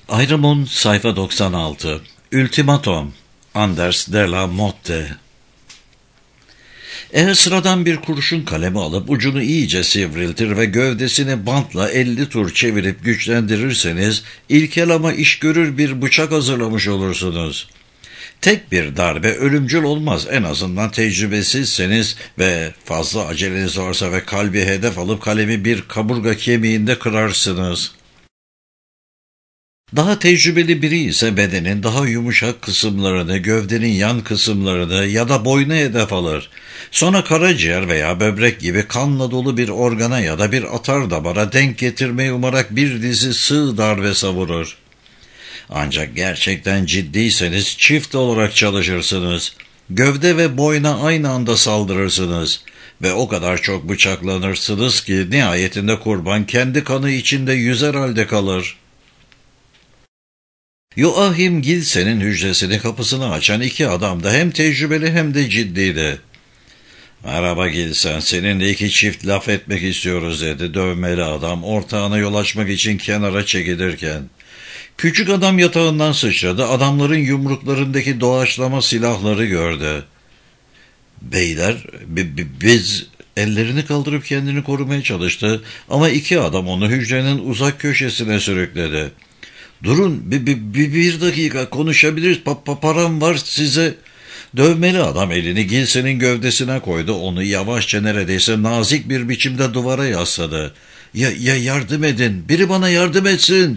Ayrımon sayfa 96. Ultimatum. Anders de la Motte. Eğer sıradan bir kurşun kalemi alıp ucunu iyice sivriltir ve gövdesini bantla 50 tur çevirip güçlendirirseniz ilkel ama iş görür bir bıçak hazırlamış olursunuz. Tek bir darbe ölümcül olmaz, en azından tecrübesizseniz ve fazla aceleniz varsa ve kalbi hedef alıp kalemi bir kaburga kemiğinde kırarsınız. Daha tecrübeli biri ise bedenin daha yumuşak kısımlarını, gövdenin yan kısımlarını ya da boynu hedef alır. Sonra karaciğer veya böbrek gibi kanla dolu bir organa ya da bir atar damara denk getirmeyi umarak bir dizi sığ darbe savurur. Ancak gerçekten ciddiyseniz çift olarak çalışırsınız. Gövde ve boyna aynı anda saldırırsınız ve o kadar çok bıçaklanırsınız ki nihayetinde kurban kendi kanı içinde yüzer halde kalır. Joachim Gilsen'in hücresinin kapısını açan iki adam da hem tecrübeli hem de ciddiydi. "Merhaba Gilsen, seninle iki çift laf etmek istiyoruz," dedi dövmeli adam ortağına yol açmak için kenara çekilirken. Küçük adam yatağından sıçradı, adamların yumruklarındaki doğaçlama silahları gördü. "Beyler, biz..." Ellerini kaldırıp kendini korumaya çalıştı ama iki adam onu hücrenin uzak köşesine sürükledi. "Durun, bir dakika konuşabiliriz, param var size." Dövmeli adam elini Gilsen'in gövdesine koydu, onu yavaşça neredeyse nazik bir biçimde duvara yasladı. Ya yardım edin, biri bana yardım etsin."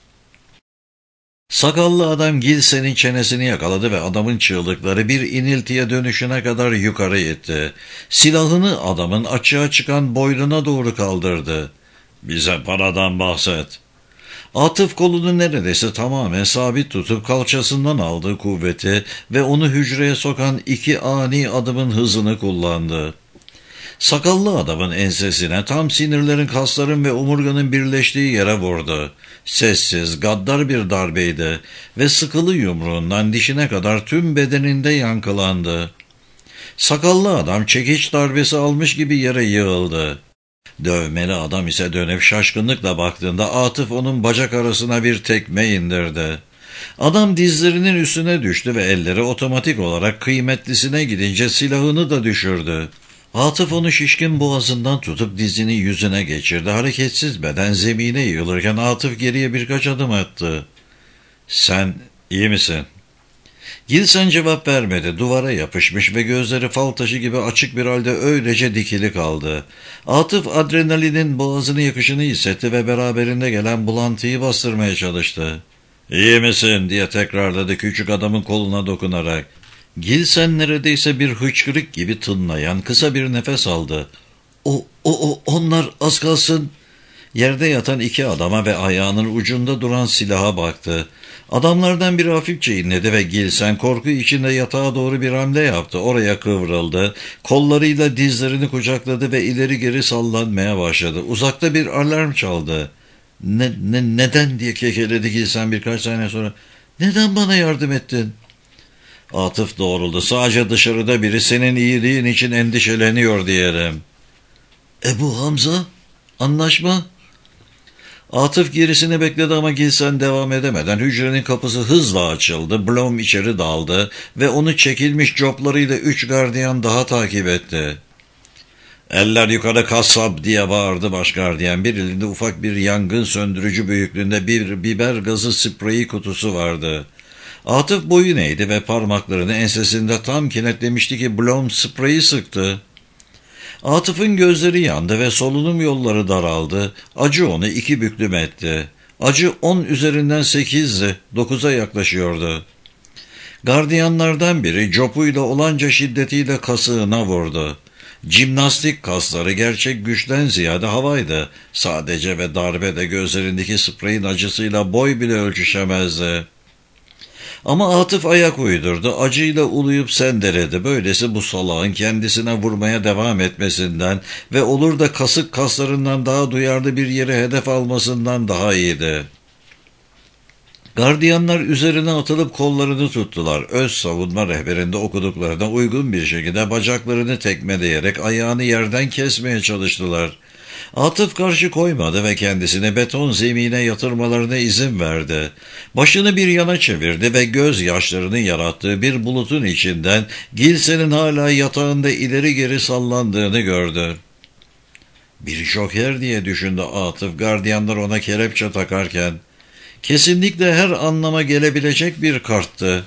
Sakallı adam Gilsen'in çenesini yakaladı ve adamın çığlıkları bir iniltiye dönüşüne kadar yukarı itti. Silahını adamın açığa çıkan boynuna doğru kaldırdı. "Bize paradan bahset." Atıf kolunu neredeyse tamamen sabit tutup kalçasından aldığı kuvveti ve onu hücreye sokan iki ani adımın hızını kullandı. Sakallı adamın ensesine tam sinirlerin, kasların ve omurganın birleştiği yere vurdu. Sessiz, gaddar bir darbeydi ve sıkılı yumruğundan dişine kadar tüm bedeninde yankılandı. Sakallı adam çekiç darbesi almış gibi yere yığıldı. Dövmeli adam ise dönüp şaşkınlıkla baktığında Atıf onun bacak arasına bir tekme indirdi. Adam dizlerinin üstüne düştü ve elleri otomatik olarak kıymetlisine gidince silahını da düşürdü. Atıf onu şişkin boğazından tutup dizini yüzüne geçirdi. Hareketsiz beden zemine yığılırken Atıf geriye birkaç adım attı. "Sen iyi misin?" Gilsen cevap vermedi. Duvara yapışmış ve gözleri fal taşı gibi açık bir halde öylece dikili kaldı. Atıf adrenalinin boğazını yakışını hissetti ve beraberinde gelen bulantıyı bastırmaya çalıştı. "İyi misin?" diye tekrarladı küçük adamın koluna dokunarak. Gilsen neredeyse bir hıçkırık gibi tınlayan kısa bir nefes aldı. Onlar az kalsın." Yerde yatan iki adama ve ayağının ucunda duran silaha baktı. Adamlardan biri hafifçe inledi ve Gilsen korku içinde yatağa doğru bir hamle yaptı. Oraya kıvrıldı. Kollarıyla dizlerini kucakladı ve ileri geri sallanmaya başladı. Uzakta bir alarm çaldı. Neden diye kekeledi Gilsen birkaç saniye sonra. "Neden bana yardım ettin?" Atıf doğruldu. "Sadece dışarıda biri senin iyiliğin için endişeleniyor diyelim." "Bu Hamza? Anlaşma?" Atıf gerisini bekledi ama Gilsen devam edemeden hücrenin kapısı hızla açıldı. Blom içeri daldı ve onu çekilmiş coplarıyla 3 gardiyan daha takip etti. "Eller yukarı kasap!" diye bağırdı başgardiyan. Bir elinde ufak bir yangın söndürücü büyüklüğünde bir biber gazı spreyi kutusu vardı. Atıf boyun eğdi ve parmaklarını ensesinde tam kenetlemişti ki Blom spreyi sıktı. Atıf'ın gözleri yandı ve solunum yolları daraldı. Acı onu 2 büklüm etti. Acı 10 üzerinden 8'di. 9'a yaklaşıyordu. Gardiyanlardan biri copuyla olanca şiddetiyle kasığına vurdu. Jimnastik kasları gerçek güçten ziyade havaydı. Sadece ve darbede gözlerindeki spreyin acısıyla boy bile ölçüşemezdi. Ama Atıf ayak uydurdu, acıyla uluyup sendeledi. Böylesi bu salağın kendisine vurmaya devam etmesinden ve olur da kasık kaslarından daha duyarlı bir yere hedef almasından daha iyiydi. Gardiyanlar üzerine atılıp kollarını tuttular. Öz savunma rehberinde okuduklarına uygun bir şekilde bacaklarını tekmeleyerek ayağını yerden kesmeye çalıştılar. Atıf karşı koymadı ve kendisini beton zemine yatırmalarına izin verdi. Başını bir yana çevirdi ve gözyaşlarının yarattığı bir bulutun içinden Gilsen'in hala yatağında ileri geri sallandığını gördü. Bir joker diye düşündü Atıf, gardiyanlar ona kelepçe takarken. Kesinlikle her anlama gelebilecek bir karttı.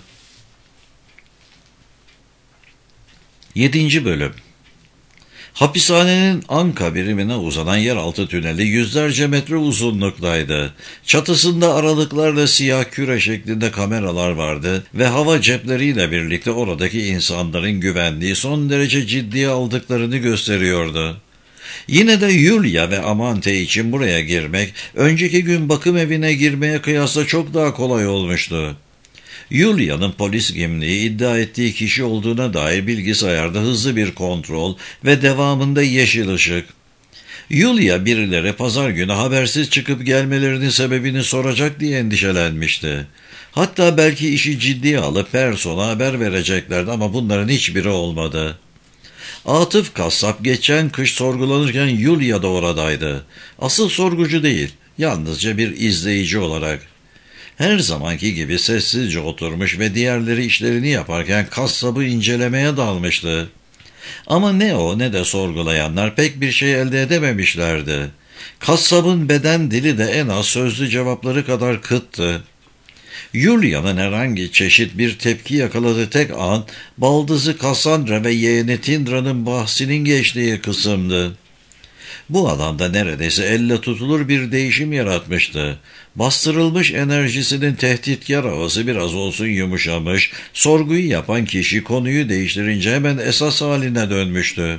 7. Bölüm. Hapishanenin Anka birimine uzanan yeraltı tüneli yüzlerce metre uzunluktaydı. Çatısında aralıklarla siyah küre şeklinde kameralar vardı ve hava cepleriyle birlikte oradaki insanların güvenliği son derece ciddiye aldıklarını gösteriyordu. Yine de Yulia ve Amante için buraya girmek, önceki gün bakım evine girmeye kıyasla çok daha kolay olmuştu. Yulia'nın polis kimliği iddia ettiği kişi olduğuna dair bilgisayarda hızlı bir kontrol ve devamında yeşil ışık. Yulia birileri pazar günü habersiz çıkıp gelmelerinin sebebini soracak diye endişelenmişti. Hatta belki işi ciddiye alıp Person'a haber vereceklerdi ama bunların hiçbiri olmadı. Atıf kasap geçen kış sorgulanırken Yulia da oradaydı. Asıl sorgucu değil, yalnızca bir izleyici olarak. Her zamanki gibi sessizce oturmuş ve diğerleri işlerini yaparken kasabı incelemeye dalmıştı. Ama ne o ne de sorgulayanlar pek bir şey elde edememişlerdi. Kasabın beden dili de en az sözlü cevapları kadar kıttı. Yulia'nın herhangi çeşit bir tepki yakaladığı tek an, baldızı Cassandra ve yeğeni Tindra'nın bahsinin geçtiği kısımdı. Bu alanda neredeyse elle tutulur bir değişim yaratmıştı. Bastırılmış enerjisinin tehditkar havası biraz olsun yumuşamış, sorguyu yapan kişi konuyu değiştirince hemen esas haline dönmüştü.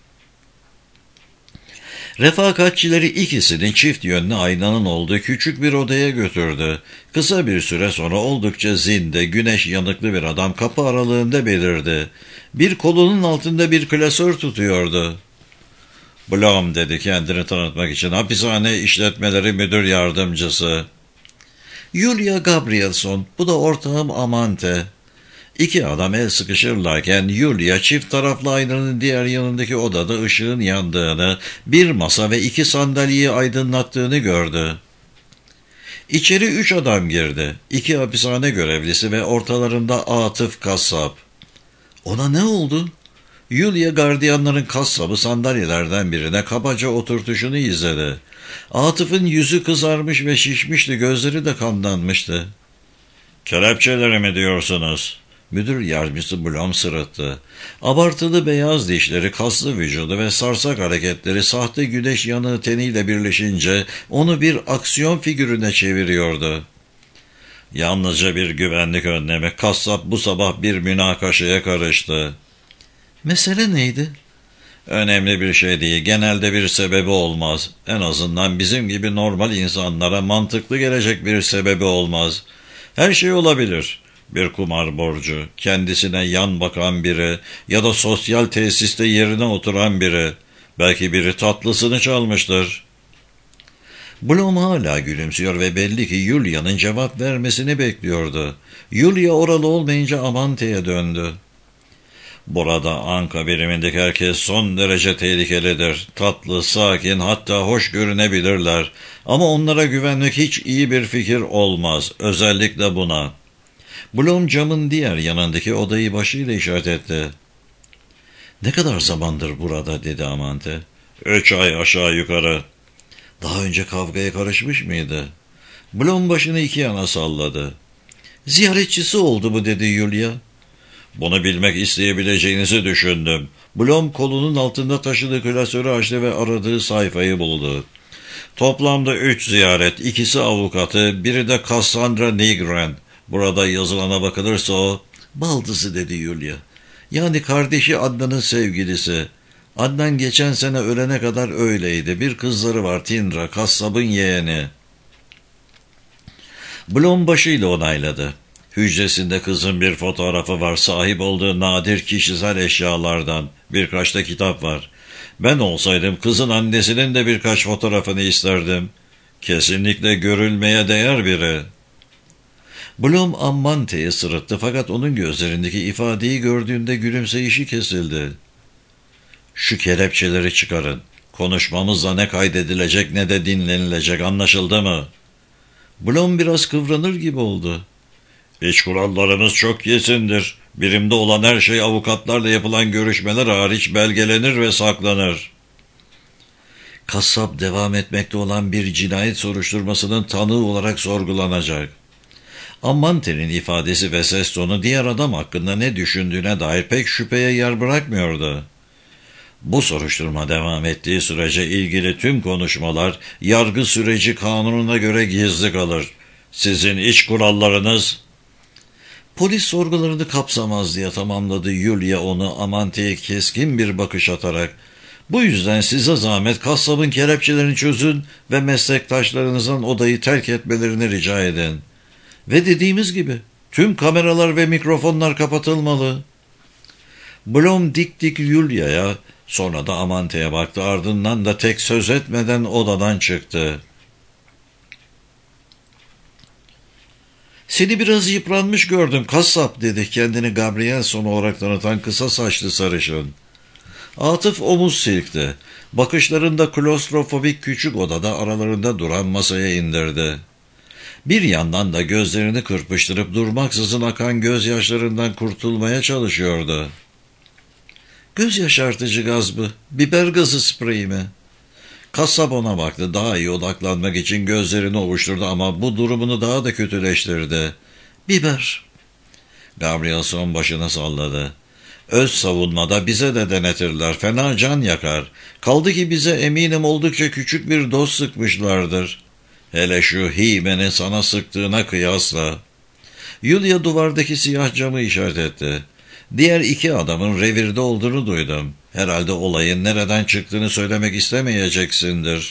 Refakatçileri ikisinin çift yönlü aynanın olduğu küçük bir odaya götürdü. Kısa bir süre sonra oldukça zinde, güneş yanıklı bir adam kapı aralığında belirdi. Bir kolunun altında bir klasör tutuyordu. "Blom," dedi kendini tanıtmak için, "hapishane işletmeleri müdür yardımcısı." "Yulia Gabrielson, bu da ortağım Amante." İki adam el sıkışırlarken Yulia çift taraflı aynanın diğer yanındaki odada ışığın yandığını, bir masa ve 2 sandalyeyi aydınlattığını gördü. İçeri 3 adam girdi. 2 hapishane görevlisi ve ortalarında Atıf kasap. "Ona ne oldu?" Yulia gardiyanların kasabı sandalyelerden birine kabaca oturtuşunu izledi. Atıf'ın yüzü kızarmış ve şişmişti, gözleri de kanlanmıştı. "Kelepçeleri mi diyorsunuz?" Müdür yardımcısı Blom sırıttı. Abartılı beyaz dişleri, kaslı vücudu ve sarsak hareketleri sahte güneş yanığı teniyle birleşince onu bir aksiyon figürüne çeviriyordu. "Yalnızca bir güvenlik önlemi. Kasap bu sabah bir münakaşaya karıştı." "Mesele neydi?" "Önemli bir şey değil. Genelde bir sebebi olmaz. En azından bizim gibi normal insanlara mantıklı gelecek bir sebebi olmaz. Her şey olabilir. Bir kumar borcu, kendisine yan bakan biri ya da sosyal tesiste yerine oturan biri. Belki biri tatlısını çalmıştır." Blom hala gülümsüyor ve belli ki Yulia'nın cevap vermesini bekliyordu. Yulia oralı olmayınca Amante'ye döndü. "Burada Anka birimindeki herkes son derece tehlikelidir. Tatlı, sakin, hatta hoş görünebilirler. Ama onlara güvenmek hiç iyi bir fikir olmaz. Özellikle buna." Blom camın diğer yanındaki odayı başıyla işaret etti. "Ne kadar zamandır burada?" dedi Amante. 3 ay aşağı yukarı." "Daha önce kavgaya karışmış mıydı?" Blom başını 2 yana salladı. "Ziyaretçisi oldu mu?" dedi Yulia. "Bunu bilmek isteyebileceğinizi düşündüm." Blom kolunun altında taşıdığı klasörü açtı ve aradığı sayfayı buldu. "Toplamda 3 ziyaret, 2'si avukatı, biri de Cassandra Nigren. Burada yazılana bakılırsa o..." "Baldızı," dedi Yulia. "Yani kardeşi Adnan'ın sevgilisi. Adnan geçen sene ölene kadar öyleydi. Bir kızları var, Tindra, kasabın yeğeni." Blom başıyla onayladı. "Hücresinde kızın bir fotoğrafı var, sahip olduğu nadir kişisel eşyalardan. Birkaç da kitap var. Ben olsaydım kızın annesinin de birkaç fotoğrafını isterdim. Kesinlikle görülmeye değer biri." Blom Amante'ye sırıttı fakat onun gözlerindeki ifadeyi gördüğünde gülümseyişi kesildi. "Şu kelepçeleri çıkarın." Konuşmamızda ne kaydedilecek ne de dinlenilecek, anlaşıldı mı? Blom biraz kıvranır gibi oldu. İç kurallarımız çok kesindir. Birimde olan her şey avukatlarla yapılan görüşmeler hariç belgelenir ve saklanır. Kasap devam etmekte olan bir cinayet soruşturmasının tanığı olarak sorgulanacak. Amante'nin ifadesi ve ses tonu diğer adam hakkında ne düşündüğüne dair pek şüpheye yer bırakmıyordu. Bu soruşturma devam ettiği sürece ilgili tüm konuşmalar yargı süreci kanununa göre gizli kalır. Sizin iç kurallarınız... Polis sorgularını kapsamaz diye tamamladı Yulia onu Amante'ye keskin bir bakış atarak. Bu yüzden size zahmet kasabın kelepçelerini çözün ve meslektaşlarınızdan odayı terk etmelerini rica edin. Ve dediğimiz gibi tüm kameralar ve mikrofonlar kapatılmalı. Blom dik dik Yulia'ya, sonra da Amante'ye baktı, ardından da tek söz etmeden odadan çıktı. Seni biraz yıpranmış gördüm kasap, dedi kendini Gabrielson olarak tanıtan kısa saçlı sarışın. Atıf omuz silkti. Bakışlarını da klostrofobik küçük odada aralarında duran masaya indirdi. Bir yandan da gözlerini kırpıştırıp durmaksızın akan gözyaşlarından kurtulmaya çalışıyordu. Göz yaşartıcı gaz mı? Biber gazı spreyi mi? Kasap ona baktı. Daha iyi odaklanmak için gözlerini ovuşturdu ama bu durumunu daha da kötüleştirdi. Biber. Gabrielson başını salladı. Öz savunmada bize de denetirler. Fena can yakar. Kaldı ki bize eminim oldukça küçük bir doz sıkmışlardır. Hele şu himenin sana sıktığına kıyasla. Yulia duvardaki siyah camı işaret etti. Diğer iki adamın revirde olduğunu duydum. Herhalde olayın nereden çıktığını söylemek istemeyeceksindir.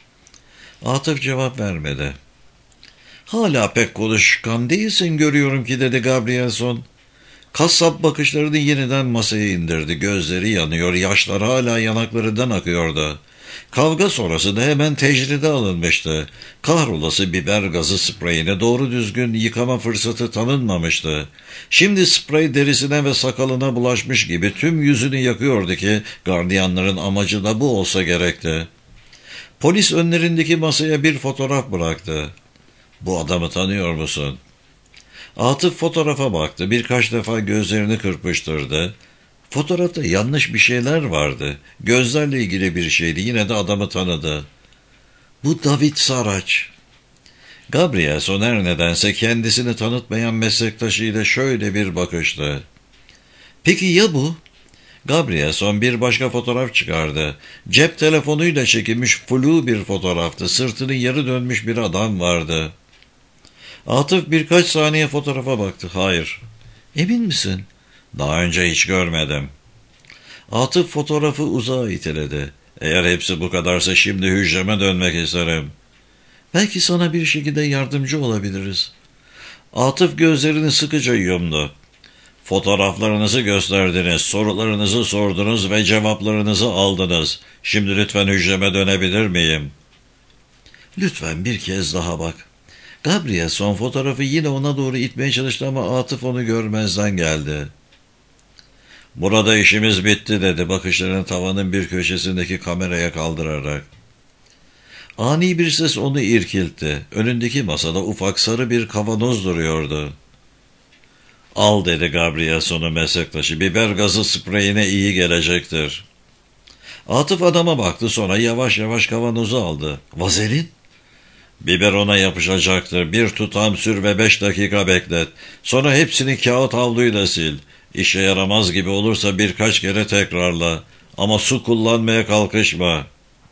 Atıf cevap vermedi. Hala pek konuşkan değilsin görüyorum ki, dedi Gabrielson. Kasap bakışlarını yeniden masaya indirdi. Gözleri yanıyor, yaşlar hala yanaklarından akıyordu. Kavga sonrası da hemen tecride alınmıştı. Kahrolası biber gazı spreyine doğru düzgün yıkama fırsatı tanınmamıştı. Şimdi sprey derisine ve sakalına bulaşmış gibi tüm yüzünü yakıyordu ki gardiyanların amacı da bu olsa gerekti. Polis önlerindeki masaya bir fotoğraf bıraktı. Bu adamı tanıyor musun? Atıf fotoğrafa baktı. Birkaç defa gözlerini kırpıştırdı. Fotoğrafta yanlış bir şeyler vardı. Gözlerle ilgili bir şeydi. Yine de adamı tanıdı. Bu David Saraç. Gabrielson her nedense kendisini tanıtmayan meslektaşıyla şöyle bir bakıştı. Peki ya bu? Gabrielson bir başka fotoğraf çıkardı. Cep telefonuyla çekilmiş flu bir fotoğraftı. Sırtını yarı dönmüş bir adam vardı. Atıf birkaç saniye fotoğrafa baktı. Hayır. Emin misin? Daha önce hiç görmedim. Atıf fotoğrafı uzağa iteledi. Eğer hepsi bu kadarsa şimdi hücreme dönmek isterim. Belki sana bir şekilde yardımcı olabiliriz. Atıf gözlerini sıkıca yumdu. Fotoğraflarınızı gösterdiniz, sorularınızı sordunuz ve cevaplarınızı aldınız. Şimdi lütfen hücreme dönebilir miyim? Lütfen bir kez daha bak. Gabrielson fotoğrafı yine ona doğru itmeye çalıştı ama Atıf onu görmezden geldi. Burada işimiz bitti, dedi bakışlarını tavanın bir köşesindeki kameraya kaldırarak. Ani bir ses onu irkiltti. Önündeki masada ufak sarı bir kavanoz duruyordu. Al, dedi Gabrielson'un meslektaşı. Biber gazı spreyine iyi gelecektir. Atıf adama baktı, sonra yavaş yavaş kavanozu aldı. Vazelin? Biber ona yapışacaktır. Bir tutam sür ve 5 dakika beklet. Sonra hepsini kağıt havluyla sil. İşe yaramaz gibi olursa birkaç kere tekrarla. Ama su kullanmaya kalkışma.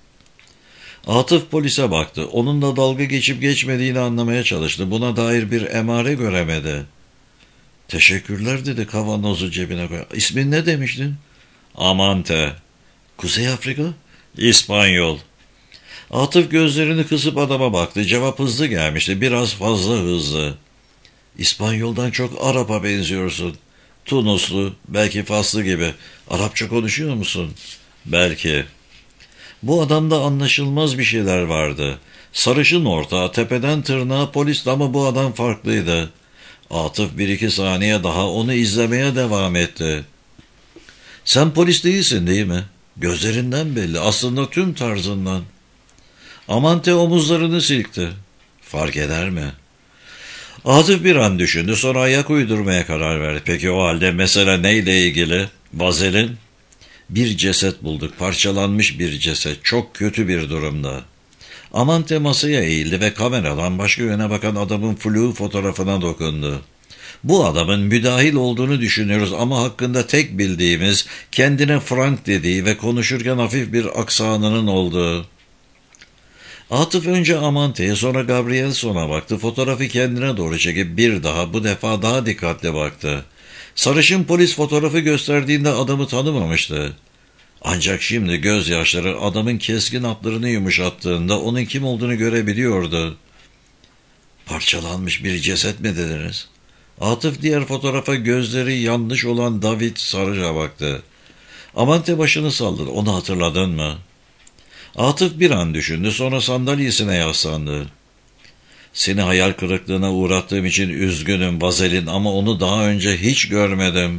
Atıf polise baktı. Onunla dalga geçip geçmediğini anlamaya çalıştı. Buna dair bir emare göremedi. Teşekkürler, dedi kavanozu cebine koy. İsmin ne demiştin? Amante. Kuzey Afrika? İspanyol. Atıf gözlerini kısıp adama baktı. Cevap hızlı gelmişti. Biraz fazla hızlı. İspanyoldan çok Arap'a benziyorsun. Tunuslu, belki Faslı gibi. Arapça konuşuyor musun? Belki. Bu adamda anlaşılmaz bir şeyler vardı. Sarışın ortağı, tepeden tırnağa polis, ama bu adam farklıydı. Atıf 1-2 saniye daha onu izlemeye devam etti. Sen polis değilsin, değil mi? Gözlerinden belli, aslında tüm tarzından. Amante omuzlarını silkti. Fark eder mi? Atıf bir an düşündü, sonra ayak uydurmaya karar verdi. Peki o halde mesele neyle ilgili? Vazelin? Bir ceset bulduk, parçalanmış bir ceset, çok kötü bir durumda. Amante masaya eğildi ve kameradan başka yöne bakan adamın flu fotoğrafına dokundu. Bu adamın müdahil olduğunu düşünüyoruz ama hakkında tek bildiğimiz kendine Frank dediği ve konuşurken hafif bir aksanının olduğu. Atıf önce Amante'ye sonra Gabrielson'a baktı. Fotoğrafı kendine doğru çekip bu defa daha dikkatli baktı. Sarışın polis fotoğrafı gösterdiğinde adamı tanımamıştı. Ancak şimdi gözyaşları adamın keskin hatlarını yumuşattığında onun kim olduğunu görebiliyordu. Parçalanmış bir ceset mi dediniz? Atıf diğer fotoğrafa gözleri yanlış olan David Sarıca baktı. Amante başını salladı. Onu hatırladın mı? Atıf bir an düşündü, sonra sandalyesine yaslandı. Seni hayal kırıklığına uğrattığım için üzgünüm Vazelin ama onu daha önce hiç görmedim.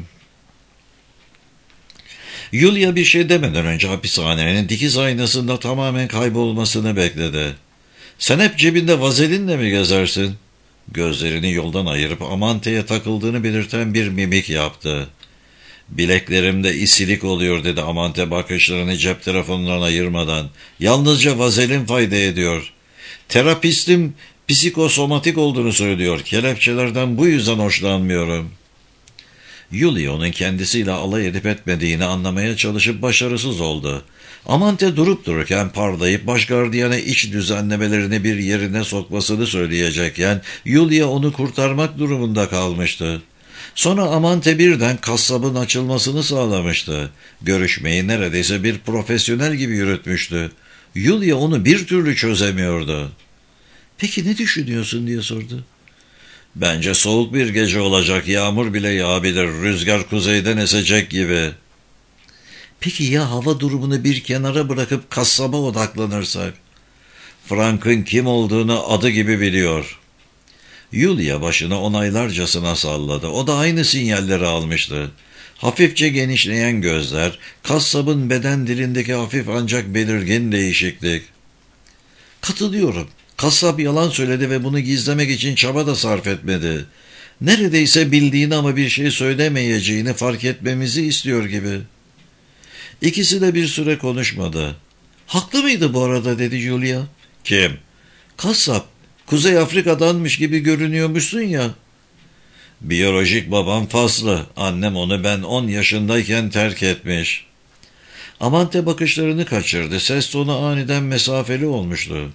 Yulia bir şey demeden önce hapishanenin dikiz aynasında tamamen kaybolmasını bekledi. Sen hep cebinde vazelinle mi gezersin? Gözlerini yoldan ayırıp Amante'ye takıldığını belirten bir mimik yaptı. Bileklerimde isilik oluyor dedi Amante bakışlarını cep telefonundan ayırmadan. Yalnızca vazelin fayda ediyor. Terapistim psikosomatik olduğunu söylüyor. Kelepçelerden bu yüzden hoşlanmıyorum. Yulia onun kendisiyle alay edip etmediğini anlamaya çalışıp başarısız oldu. Amante durup dururken parlayıp başgardiyana iç düzenlemelerini bir yerine sokmasını söyleyecekken Yulia onu kurtarmak durumunda kalmıştı. Sonra Amante birden kasabın açılmasını sağlamıştı. Görüşmeyi neredeyse bir profesyonel gibi yürütmüştü. Yulia onu bir türlü çözemiyordu. Peki ne düşünüyorsun diye sordu. Bence soğuk bir gece olacak, yağmur bile yağabilir, rüzgar kuzeyden esecek gibi. Peki ya hava durumunu bir kenara bırakıp kasaba odaklanırsak? Frank'ın kim olduğunu adı gibi biliyor. Yulia başını onaylarcasına salladı. O da aynı sinyalleri almıştı. Hafifçe genişleyen gözler, kasabın beden dilindeki hafif ancak belirgin değişiklik. Katılıyorum. Kasap yalan söyledi ve bunu gizlemek için çaba da sarf etmedi. Neredeyse bildiğini ama bir şey söylemeyeceğini fark etmemizi istiyor gibi. İkisi de bir süre konuşmadı. Haklı mıydı bu arada dedi Julia. Kim? Kasap. Kuzey Afrika'danmış gibi görünüyormuşsun ya. Biyolojik babam Faslı. Annem onu ben 10 yaşındayken terk etmiş. Amante bakışlarını kaçırdı. Ses tonu aniden mesafeli olmuştu.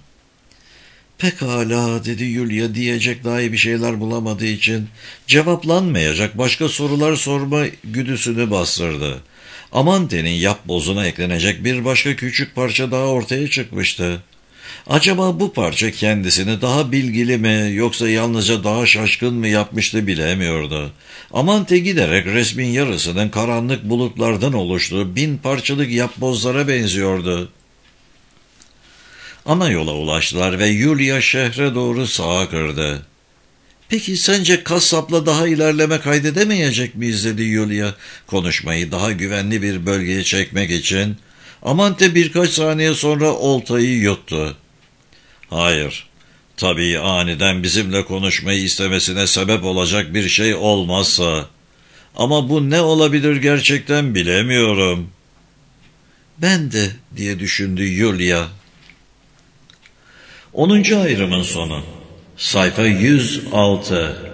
Pekala dedi Yulia diyecek daha iyi bir şeyler bulamadığı için. Cevaplanmayacak başka sorular sorma güdüsünü bastırdı. Amante'nin yapbozuna eklenecek bir başka küçük parça daha ortaya çıkmıştı. Acaba bu parça kendisini daha bilgili mi yoksa yalnızca daha şaşkın mı yapmıştı bilemiyordu. Amante giderek resmin yarısının karanlık bulutlardan oluştuğu 1000 parçalık yapbozlara benziyordu. Ana yola ulaştılar ve Yulia şehre doğru sağa kırdı. Peki sence kasapla daha ilerleme kaydedemeyecek miyiz dedi Yulia konuşmayı daha güvenli bir bölgeye çekmek için. Amante birkaç saniye sonra oltayı yuttu. Hayır, tabii aniden bizimle konuşmayı istemesine sebep olacak bir şey olmazsa. Ama bu ne olabilir gerçekten bilemiyorum. Ben de diye düşündü Yulia. 10. ayrımın sonu. Sayfa 106.